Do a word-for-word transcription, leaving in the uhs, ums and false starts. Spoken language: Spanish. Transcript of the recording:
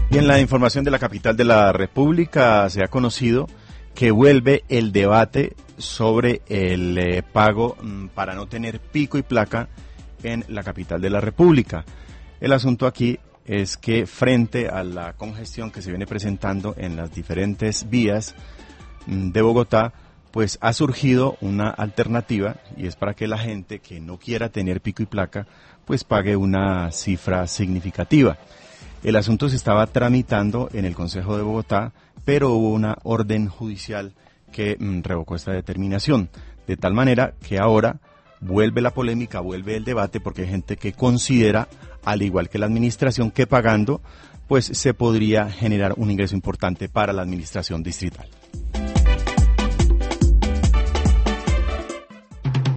Y en la información de la capital de la República se ha conocido que vuelve el debate sobre el eh, pago mm, para no tener pico y placa en la capital de la República. El asunto aquí es que frente a la congestión que se viene presentando en las diferentes vías mm, de Bogotá, pues ha surgido una alternativa y es para que la gente que no quiera tener pico y placa pues pague una cifra significativa. El asunto se estaba tramitando en el Consejo de Bogotá, pero hubo una orden judicial que mm, revocó esta determinación, de tal manera que ahora vuelve la polémica, vuelve el debate, porque hay gente que considera, al igual que la administración, que pagando pues se podría generar un ingreso importante para la administración distrital.